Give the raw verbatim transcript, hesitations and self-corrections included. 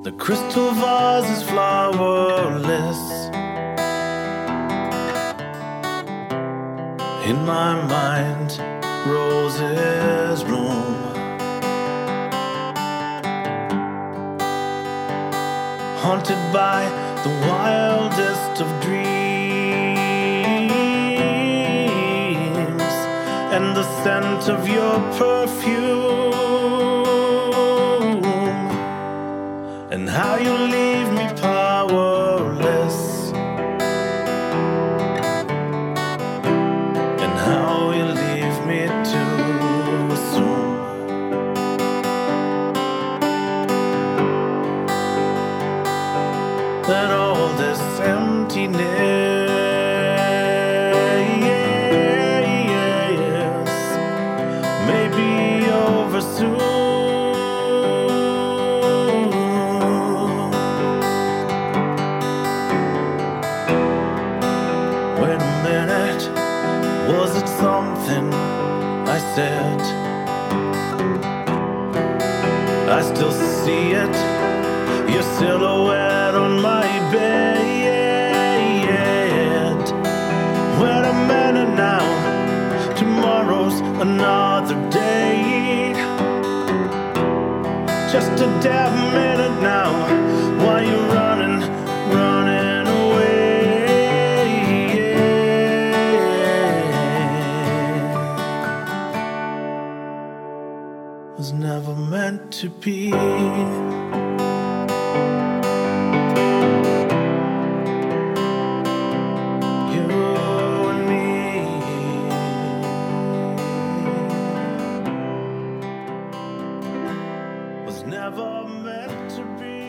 The crystal vase is flowerless. In my mind, roses bloom. Haunted by the wildest of dreams and the scent of your perfume, and how you leave me powerless, and how you leave me to assume that all this emptiness may be over soon. Wait a minute, was it something I said? I still see it, your silhouette on my bed. Wait a minute now, tomorrow's another day. Just a damn minute now, why you running, running away? Was never meant to be. Was never meant to be.